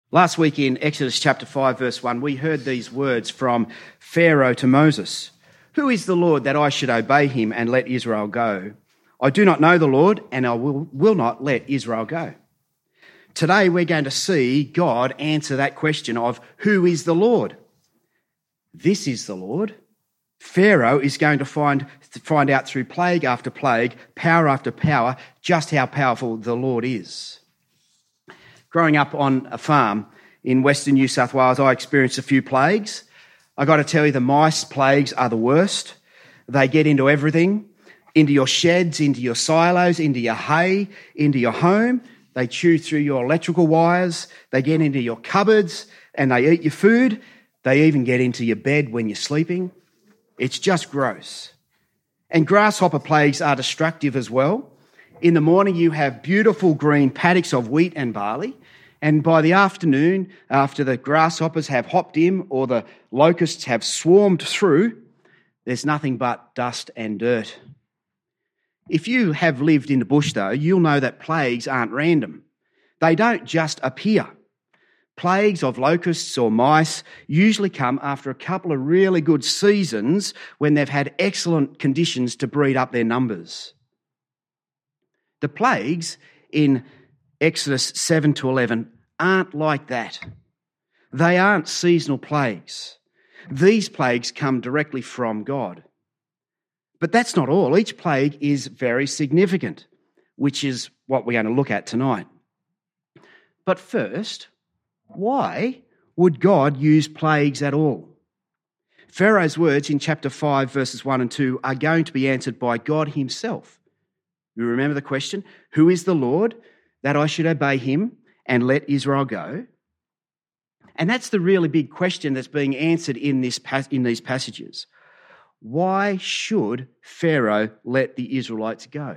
Last week in Exodus chapter 5, verse 1, we heard these words from Pharaoh to Moses. "Who is the Lord that I should obey him and let Israel go? I do not know the Lord, and I will not let Israel go." Today we're going to see God answer that question of who is the Lord? This is the Lord. Pharaoh is going to find out through plague after plague, power after power, just how powerful the Lord is. Growing up on a farm in Western New South Wales, I experienced a few plagues. I got to tell you, the mice plagues are the worst. They get into everything, into your sheds, into your silos, into your hay, into your home. They chew through your electrical wires. They get into your cupboards and they eat your food. They even get into your bed when you're sleeping. It's just gross. And grasshopper plagues are destructive as well. In the morning, you have beautiful green paddocks of wheat and barley. And by the afternoon, after the grasshoppers have hopped in or the locusts have swarmed through, there's nothing but dust and dirt. If you have lived in the bush, though, you'll know that plagues aren't random. They don't just appear. Plagues of locusts or mice usually come after a couple of really good seasons when they've had excellent conditions to breed up their numbers. The plagues in Exodus 7 to 11 aren't like that. They aren't seasonal plagues. These plagues come directly from God. But that's not all. Each plague is very significant, which is what we're going to look at tonight. But first, why would God use plagues at all? Pharaoh's words in chapter 5, verses 1 and 2 are going to be answered by God himself. You remember the question? Who is the Lord that I should obey him and let Israel go? And that's the really big question that's being answered in these passages. Why should Pharaoh let the Israelites go?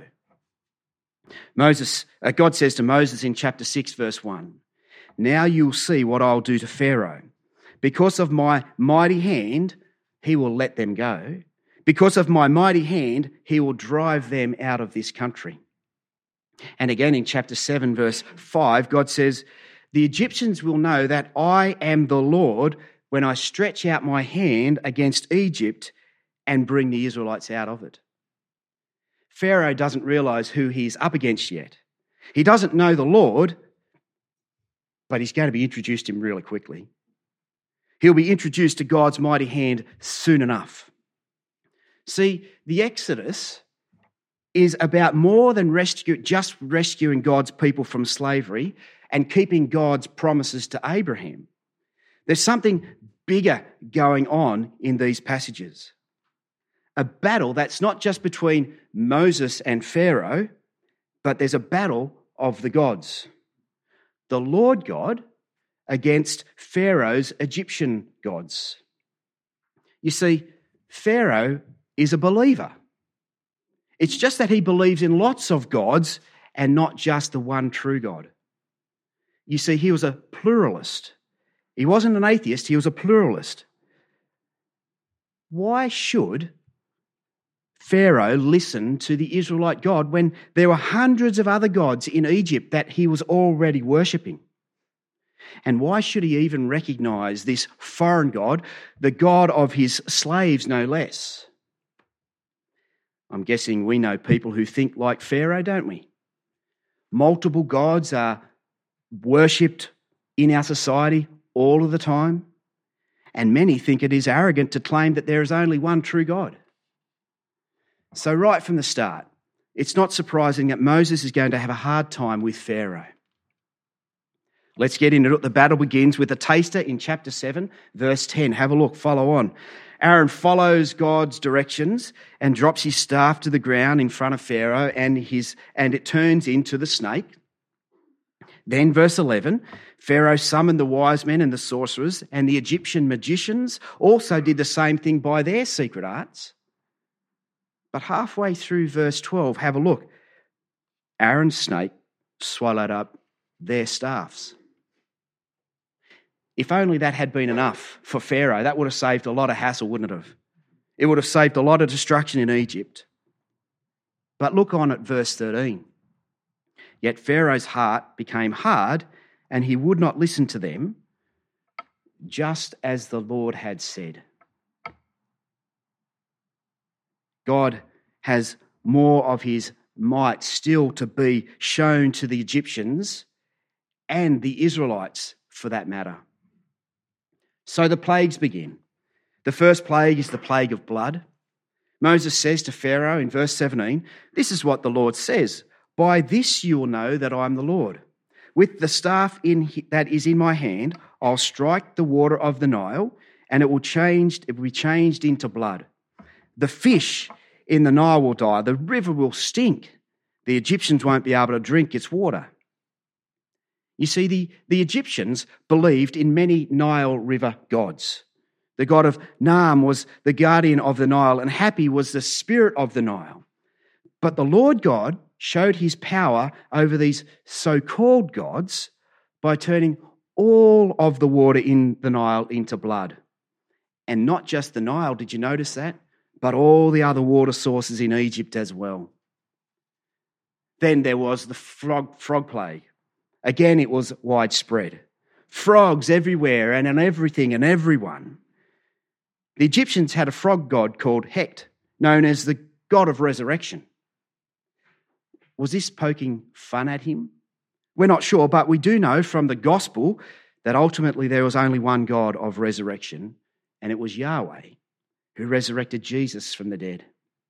God says to Moses in chapter 6, verse 1, "Now you'll see what I'll do to Pharaoh. Because of my mighty hand, he will let them go. Because of my mighty hand, he will drive them out of this country." And again in chapter 7, verse 5, God says, "The Egyptians will know that I am the Lord when I stretch out my hand against Egypt and bring the Israelites out of it." Pharaoh doesn't realize who he's up against yet. He doesn't know the Lord, but he's going to be introduced to him really quickly. He'll be introduced to God's mighty hand soon enough. See, the Exodus is about more than just rescuing God's people from slavery and keeping God's promises to Abraham. There's something bigger going on in these passages. A battle that's not just between Moses and Pharaoh, but there's a battle of the gods. The Lord God against Pharaoh's Egyptian gods. You see, Pharaoh is a believer. It's just that he believes in lots of gods and not just the one true God. You see, he was a pluralist. He wasn't an atheist, he was a pluralist. Why should Pharaoh listen to the Israelite God when there were hundreds of other gods in Egypt that he was already worshipping? And why should he even recognize this foreign God, the God of his slaves no less? I'm guessing we know people who think like Pharaoh, don't we? Multiple gods are worshipped in our society all of the time, and many think it is arrogant to claim that there is only one true God. So right from the start, it's not surprising that Moses is going to have a hard time with Pharaoh. Let's get into it. The battle begins with a taster in chapter 7, verse 10. Have a look, follow on. Aaron follows God's directions and drops his staff to the ground in front of Pharaoh and it turns into the snake. Then verse 11, Pharaoh summoned the wise men and the sorcerers, and the Egyptian magicians also did the same thing by their secret arts. But halfway through verse 12, have a look. Aaron's snake swallowed up their staffs. If only that had been enough for Pharaoh, that would have saved a lot of hassle, wouldn't it have? It would have saved a lot of destruction in Egypt. But look on at verse 13. Yet Pharaoh's heart became hard and he would not listen to them, just as the Lord had said. God has more of his might still to be shown to the Egyptians and the Israelites for that matter. So the plagues begin. The first plague is the plague of blood. Moses says to Pharaoh in verse 17, "This is what the Lord says, by this you will know that I am the Lord. With the staff that is in my hand, I'll strike the water of the Nile, and it will be changed into blood. The fish in the Nile will die, the river will stink. The Egyptians won't be able to drink its water." You see, the Egyptians believed in many Nile River gods. The god of Nam was the guardian of the Nile, and Hapi was the spirit of the Nile. But the Lord God showed his power over these so-called gods by turning all of the water in the Nile into blood. And not just the Nile, did you notice that? But all the other water sources in Egypt as well. Then there was the frog plague. Again, it was widespread. Frogs everywhere and in everything and everyone. The Egyptians had a frog god called Hecht, known as the god of resurrection. Was this poking fun at him? We're not sure, but we do know from the gospel that ultimately there was only one God of resurrection, and it was Yahweh who resurrected Jesus from the dead.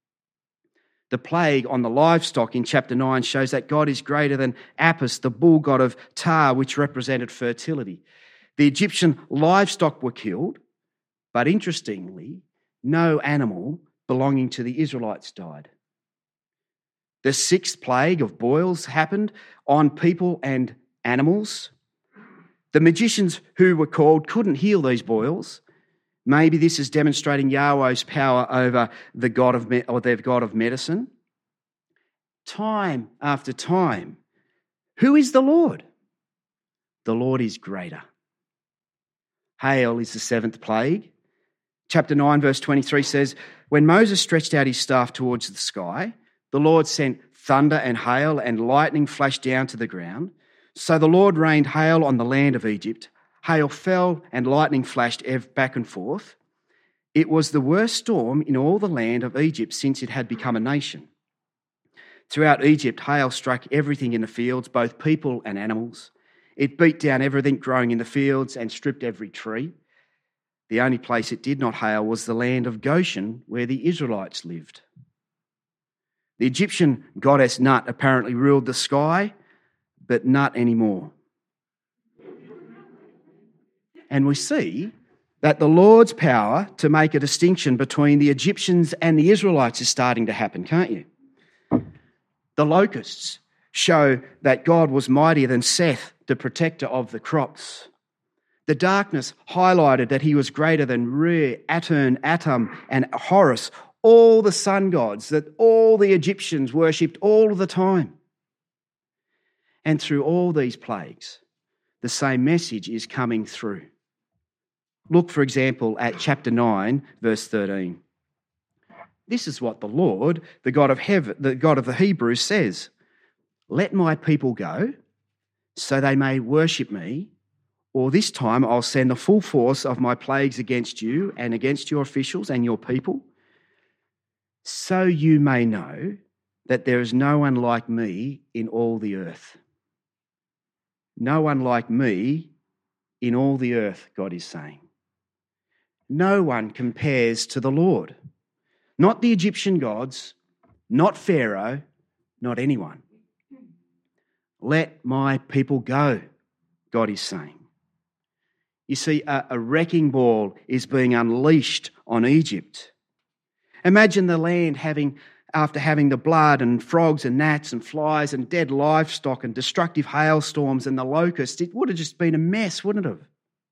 The plague on the livestock in chapter 9 shows that God is greater than Apis, the bull god of Ptah, which represented fertility. The Egyptian livestock were killed, but interestingly, no animal belonging to the Israelites died. The sixth plague of boils happened on people and animals. The magicians who were called couldn't heal these boils. Maybe this is demonstrating Yahweh's power over their god of medicine. Time after time, who is the Lord? The Lord is greater. Hail is the seventh plague. Chapter 9, verse 23 says, "When Moses stretched out his staff towards the sky, the Lord sent thunder and hail, and lightning flashed down to the ground. So the Lord rained hail on the land of Egypt. Hail fell and lightning flashed back and forth. It was the worst storm in all the land of Egypt since it had become a nation. Throughout Egypt, hail struck everything in the fields, both people and animals. It beat down everything growing in the fields and stripped every tree. The only place it did not hail was the land of Goshen, where the Israelites lived." The Egyptian goddess Nut apparently ruled the sky, but not anymore. And we see that the Lord's power to make a distinction between the Egyptians and the Israelites is starting to happen, can't you? The locusts show that God was mightier than Seth, the protector of the crops. The darkness highlighted that he was greater than Re, Atum, and Horus, all the sun gods that all the Egyptians worshipped all the time. And through all these plagues, the same message is coming through. Look, for example, at chapter 9, verse 13. This is what the Lord, the God of heaven, the God of the Hebrews, says. "Let my people go, so they may worship me, or this time I'll send the full force of my plagues against you and against your officials and your people, so you may know that there is no one like me in all the earth." No one like me in all the earth, God is saying. No one compares to the Lord. Not the Egyptian gods, not Pharaoh, not anyone. Let my people go, God is saying. You see, a wrecking ball is being unleashed on Egypt. Imagine the land after having the blood and frogs and gnats and flies and dead livestock and destructive hailstorms and the locusts. It would have just been a mess, wouldn't it have?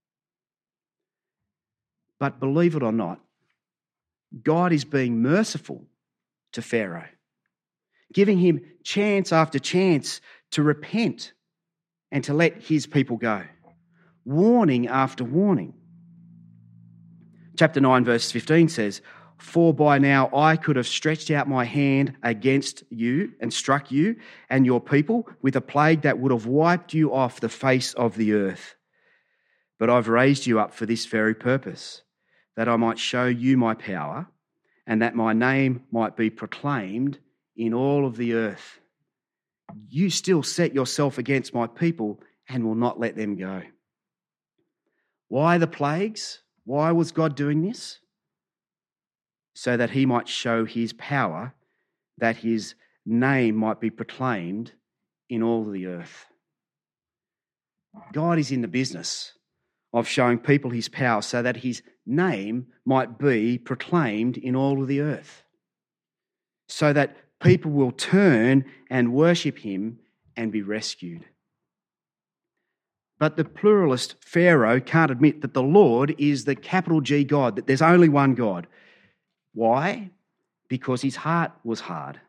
But believe it or not, God is being merciful to Pharaoh, giving him chance after chance to repent and to let his people go. Warning after warning. Chapter 9, verse 15 says, for by now I could have stretched out my hand against you and struck you and your people with a plague that would have wiped you off the face of the earth. But I've raised you up for this very purpose, that I might show you my power and that my name might be proclaimed in all of the earth. You still set yourself against my people and will not let them go. Why the plagues? Why was God doing this? So that he might show his power, that his name might be proclaimed in all the earth. God is in the business of showing people his power so that his name might be proclaimed in all of the earth. So that people will turn and worship him and be rescued. But the pluralist Pharaoh can't admit that the Lord is the capital G God, that there's only one God. Why? Because his heart was hard.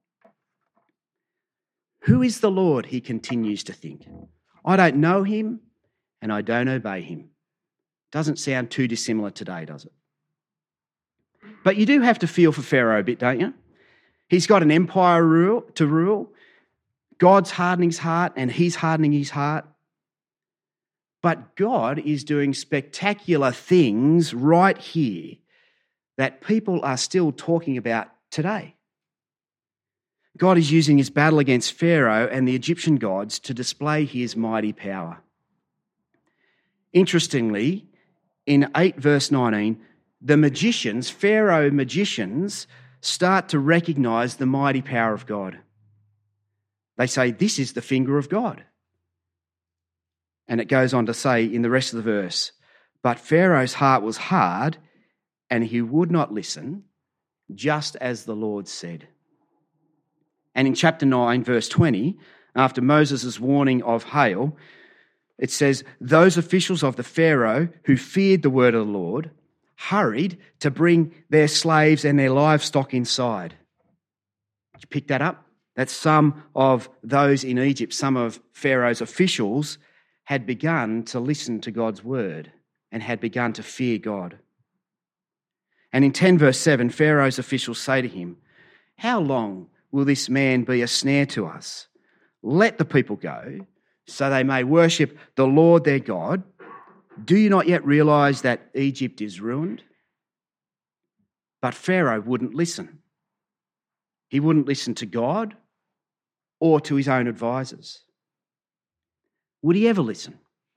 Who is the Lord? He continues to think. I don't know him and I don't obey him. Doesn't sound too dissimilar today, does it? But you do have to feel for Pharaoh a bit, don't you? He's got an empire to rule. God's hardening his heart and he's hardening his heart. But God is doing spectacular things right here that people are still talking about today. God is using his battle against Pharaoh and the Egyptian gods to display his mighty power. Interestingly, in 8 verse 19, the magicians, Pharaoh magicians, start to recognize the mighty power of God. They say, this is the finger of God. And it goes on to say in the rest of the verse, but Pharaoh's heart was hard and he would not listen, just as the Lord said. And in chapter 9, verse 20, after Moses' warning of hail, it says, those officials of the Pharaoh who feared the word of the Lord hurried to bring their slaves and their livestock inside. Did you pick that up? That some of those in Egypt, some of Pharaoh's officials, had begun to listen to God's word and had begun to fear God. And in 10 verse 7, Pharaoh's officials say to him, how long will this man be a snare to us? Let the people go, so they may worship the Lord their God. Do you not yet realize that Egypt is ruined? But Pharaoh wouldn't listen. He wouldn't listen to God or to his own advisors. Would he ever listen?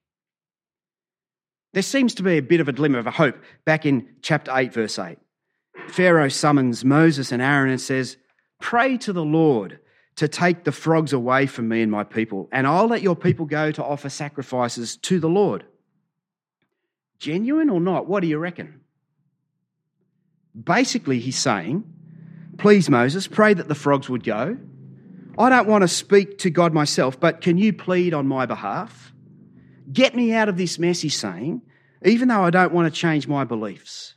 There seems to be a bit of a glimmer of a hope back in chapter 8, verse 8. Pharaoh summons Moses and Aaron and says, pray to the Lord to take the frogs away from me and my people, and I'll let your people go to offer sacrifices to the Lord. Genuine or not? What do you reckon? Basically, he's saying, please, Moses, pray that the frogs would go. I don't want to speak to God myself, but can you plead on my behalf? Get me out of this mess, he's saying, even though I don't want to change my beliefs.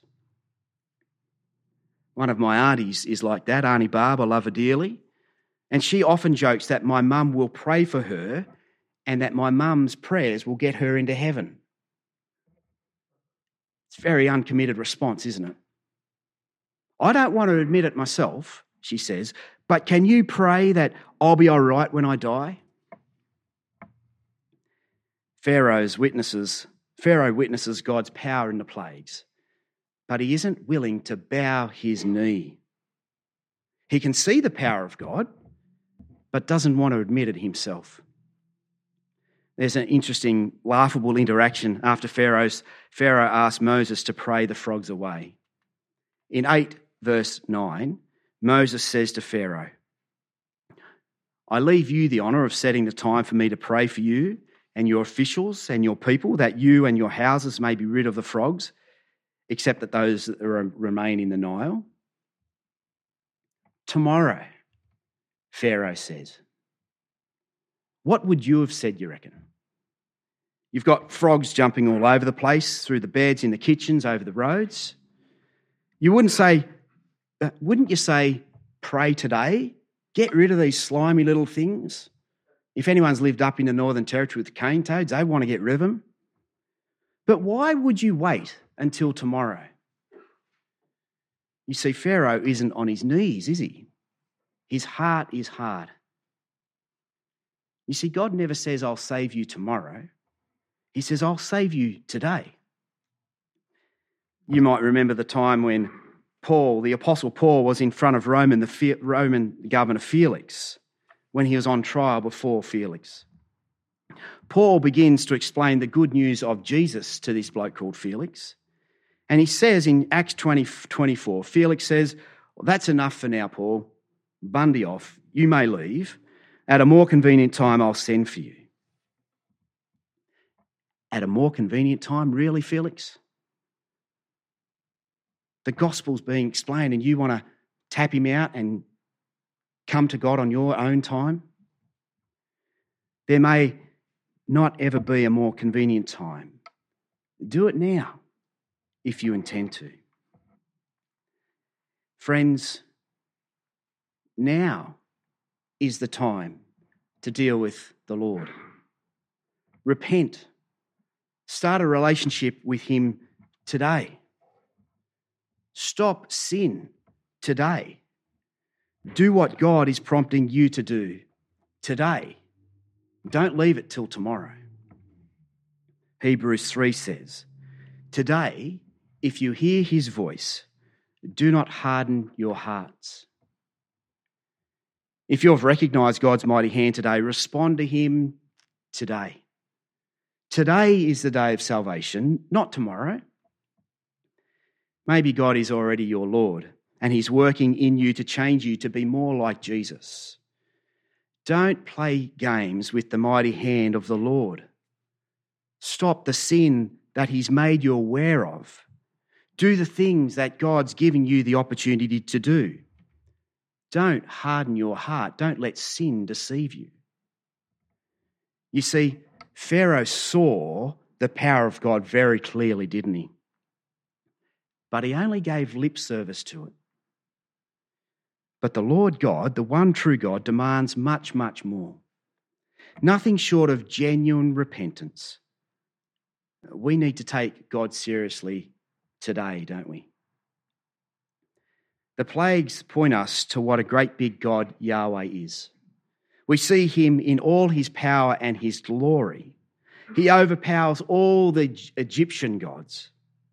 One of my aunties is like that, Auntie Barb, I love her dearly. And she often jokes that my mum will pray for her and that my mum's prayers will get her into heaven. It's a very uncommitted response, isn't it? I don't want to admit it myself, she says, but can you pray that I'll be all right when I die? Pharaoh witnesses God's power in the plagues, but he isn't willing to bow his knee. He can see the power of God, but doesn't want to admit it himself. There's an interesting, laughable interaction after Pharaoh asked Moses to pray the frogs away. In 8 verse 9, Moses says to Pharaoh, I leave you the honour of setting the time for me to pray for you and your officials and your people, that you and your houses may be rid of the frogs, except that those that remain in the Nile. Tomorrow, Pharaoh says. What would you have said, you reckon? You've got frogs jumping all over the place, through the beds, in the kitchens, over the roads. Wouldn't you say, pray today? Get rid of these slimy little things. If anyone's lived up in the Northern Territory with cane toads, they want to get rid of them. But why would you wait until tomorrow? You see, Pharaoh isn't on his knees, is he? His heart is hard. You see, God never says, I'll save you tomorrow. He says, I'll save you today. You might remember the time when Paul, the Apostle Paul, was in front of Roman governor Felix when he was on trial before Felix. Paul begins to explain the good news of Jesus to this bloke called Felix. And he says in Acts 20:24, Felix says, well, that's enough for now, Paul. Bundy off. You may leave. At a more convenient time, I'll send for you. At a more convenient time? Really, Felix? The gospel's being explained and you want to tap him out and come to God on your own time? There may not ever be a more convenient time. Do it now if you intend to. Friends, now is the time to deal with the Lord. Repent. Start a relationship with him today. Stop sin today. Do what God is prompting you to do today. Don't leave it till tomorrow. Hebrews 3 says, today, if you hear his voice, do not harden your hearts. If you've recognised God's mighty hand today, respond to him today. Today is the day of salvation, not tomorrow. Maybe God is already your Lord and he's working in you to change you to be more like Jesus. Don't play games with the mighty hand of the Lord. Stop the sin that he's made you aware of. Do the things that God's given you the opportunity to do. Don't harden your heart. Don't let sin deceive you. You see, Pharaoh saw the power of God very clearly, didn't he? But he only gave lip service to it. But the Lord God, the one true God, demands much, much more. Nothing short of genuine repentance. We need to take God seriously today, don't we? The plagues point us to what a great big God Yahweh is. We see him in all his power and his glory. He overpowers all the Egyptian gods.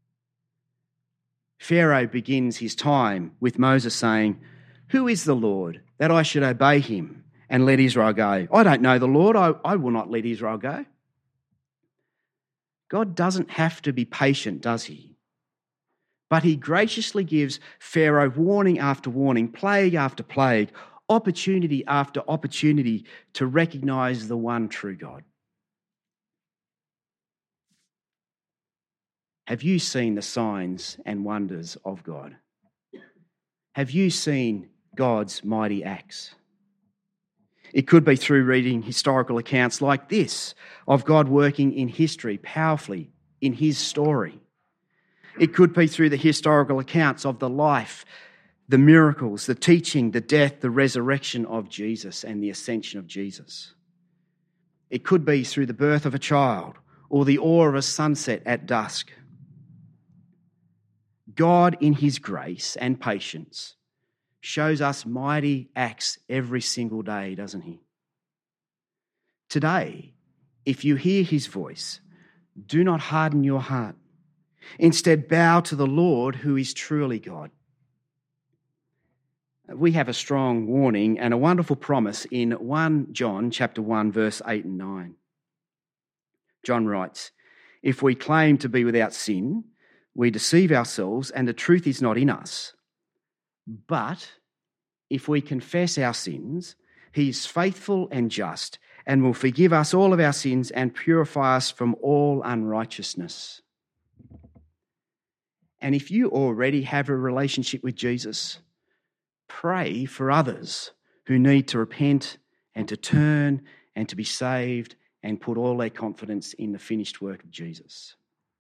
Pharaoh begins his time with Moses saying, who is the Lord that I should obey him and let Israel go? I don't know the Lord. I will not let Israel go. God doesn't have to be patient, does he? But he graciously gives Pharaoh warning after warning, plague after plague, opportunity after opportunity to recognise the one true God. Have you seen the signs and wonders of God? Have you seen God's mighty acts? It could be through reading historical accounts like this of God working in history powerfully in his story. It could be through the historical accounts of the life, the miracles, the teaching, the death, the resurrection of Jesus and the ascension of Jesus. It could be through the birth of a child or the awe of a sunset at dusk. God, in his grace and patience, shows us mighty acts every single day, doesn't he? Today, if you hear his voice, do not harden your heart. Instead, bow to the Lord who is truly God. We have a strong warning and a wonderful promise in 1 John chapter 1, verse 8 and 9. John writes, if we claim to be without sin, we deceive ourselves and the truth is not in us. But if we confess our sins, he is faithful and just and will forgive us all of our sins and purify us from all unrighteousness. And if you already have a relationship with Jesus, pray for others who need to repent and to turn and to be saved and put all their confidence in the finished work of Jesus.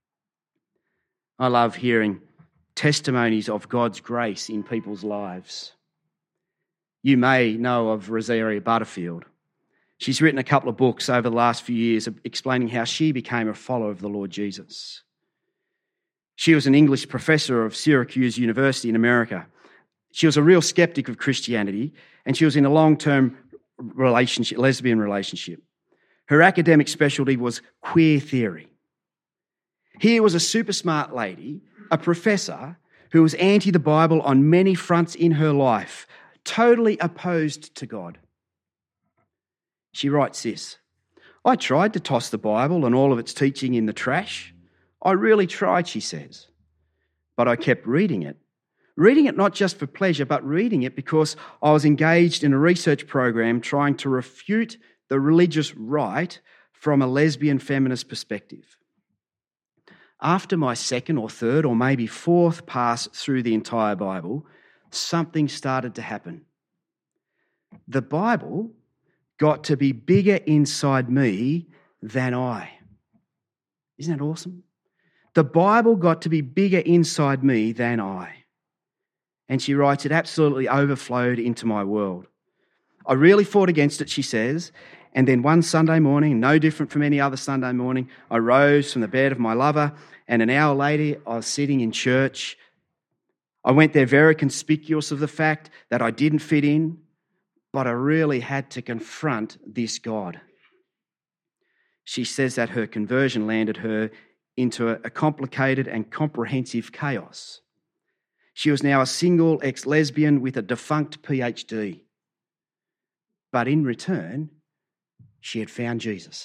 I love hearing testimonies of God's grace in people's lives. You may know of Rosaria Butterfield. She's written a couple of books over the last few years explaining how she became a follower of the Lord Jesus. She was an English professor of Syracuse University in America. She was a real skeptic of Christianity, and she was in a long-term relationship, lesbian relationship. Her academic specialty was queer theory. Here was a super smart lady, a professor, who was anti the Bible on many fronts in her life, totally opposed to God. She writes this: "I tried to toss the Bible and all of its teaching in the trash. I really tried," she says. "But I kept reading it. Reading it not just for pleasure, but reading it because I was engaged in a research program trying to refute the religious right from a lesbian feminist perspective. After my second or third or maybe fourth pass through the entire Bible, something started to happen. The Bible got to be bigger inside me than I." Isn't that awesome? The Bible got to be bigger inside me than I. And she writes, "It absolutely overflowed into my world. I really fought against it," she says, "and then one Sunday morning, no different from any other Sunday morning, I rose from the bed of my lover, and an hour later I was sitting in church. I went there very conspicuous of the fact that I didn't fit in, but I really had to confront this God." She says that her conversion landed her into a complicated and comprehensive chaos. She was now a single ex-lesbian with a defunct PhD. But in return, she had found Jesus.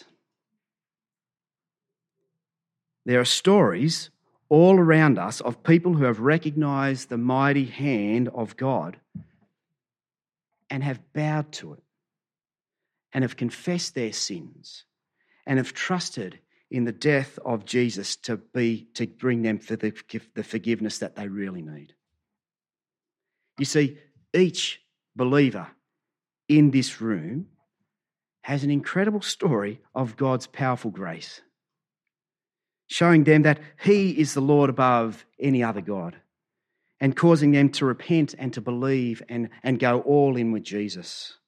There are stories all around us of people who have recognised the mighty hand of God and have bowed to it and have confessed their sins and have trusted in the death of Jesus to bring them for the forgiveness that they really need. You see, each believer in this room has an incredible story of God's powerful grace, showing them that He is the Lord above any other God and causing them to repent and to believe and go all in with Jesus.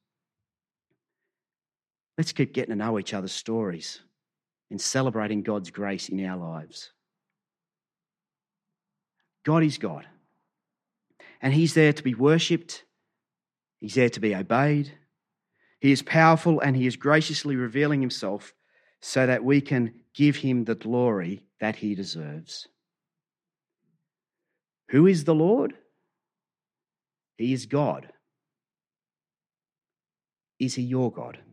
Let's keep getting to know each other's stories and celebrating God's grace in our lives. God is God, and He's there to be worshipped. He's there to be obeyed. He is powerful, and He is graciously revealing Himself so that we can give Him the glory that He deserves. Who is the Lord? He is God. Is He your God?